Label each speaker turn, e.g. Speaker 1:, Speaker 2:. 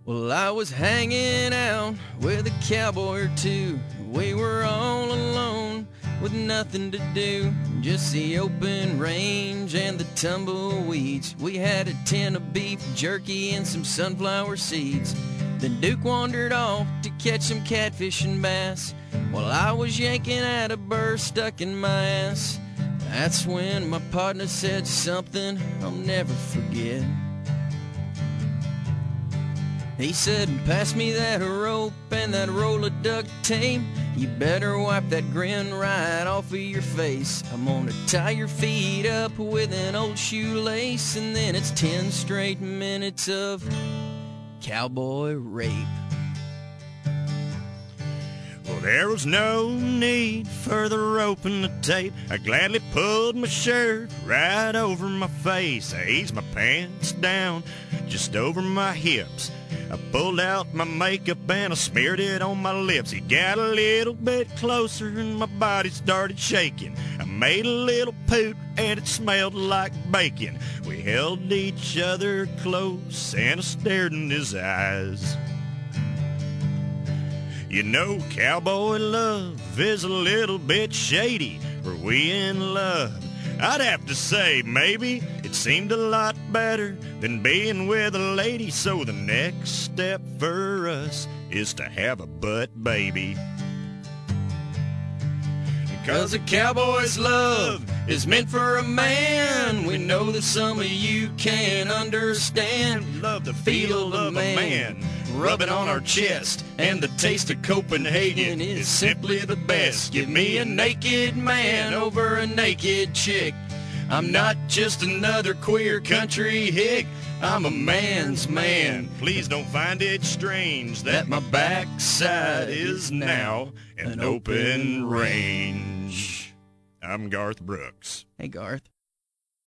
Speaker 1: Well, I was hanging out with a cowboy or two. We were all alone with nothing to do, just the open range and the tumbleweeds. We had a tin of beef jerky and some sunflower seeds. Then Duke wandered off to catch some catfish and bass, while I was yanking at a burr stuck in my ass. That's when my partner said something I'll never forget. He said, pass me that rope and that roll of duct tape. You better wipe that grin right off of your face. I'm gonna tie your feet up with an old shoelace, and then it's 10 straight minutes of cowboy rape.
Speaker 2: Well, there was no need for the rope and the tape. I gladly pulled my shirt right over my face. I eased my pants down just over my hips. I pulled out my makeup and I smeared it on my lips. He got a little bit closer and my body started shaking. I made a little poot and it smelled like bacon. We held each other close and I stared in his eyes. You know, cowboy love is a little bit shady. Were we in love? I'd have to say maybe it seemed a lot better than being with a lady. So the next step for us is to have a butt baby. 'Cause a cowboy's love is meant for a man. We know that some of you can understand. Love the feel of a man rubbing on our chest, and the taste of Copenhagen is simply the best. Give me a naked man over a naked chick. I'm not just another queer country hick. I'm a man's man. Please don't find it strange that my backside is now an open range. I'm Garth Brooks.
Speaker 1: Hey, Garth.